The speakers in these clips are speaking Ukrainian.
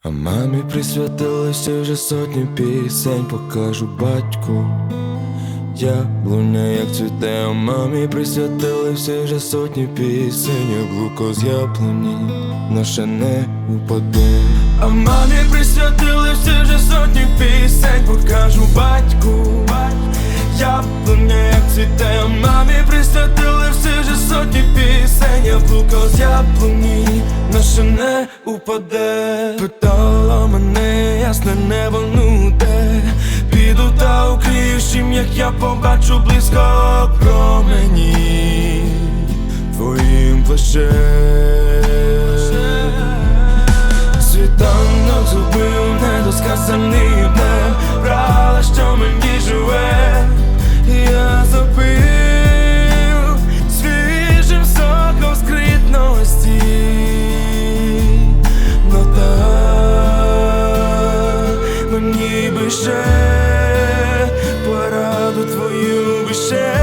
А мамі присвятилися вже сотні пісень, покажу батьку. Яблуня як цвіте, а мамі присвятилися вже сотні пісень. Яблуко з яблуні наше не упаде. А мамі присвятилися вже сотні пісень, покажу батьку. Яблуня як цвіте, а мамі присвятилися вже сотні пісень. Яблуко з яблуні наше не упаде. Питала мене, ясне небо, ну де піду та укрию, чим як я побачу близько промені твоїм плащем. Світанок зубив недосказаний днем, брала, що мені живе, я запив свіжим соком скритності. Но так мені би ще пораду твою би ще,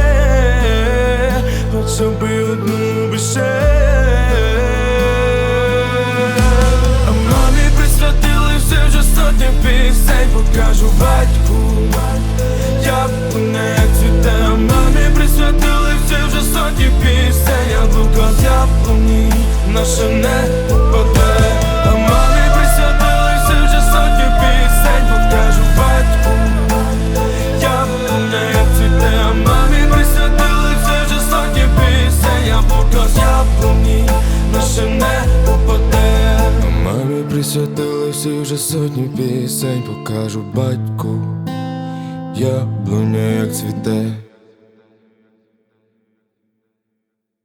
хоча би одну би ще. А мамі присвятилися вже сотні пісень, покажу батьку. Яблуня як цвіте, а мамі присвятилися вже сотні пісень. Яблуко з яблуні наше не упаде. А мамі присвятилися вже сотні пісень, покажу батьку. Яблуня як цвіте, а мамі присвятилися вже сотні пісень. Яблуко з яблуні наше не упаде. А мамі присвятилися вже сотні пісень, покажу батьку. Яблуня як цвіте.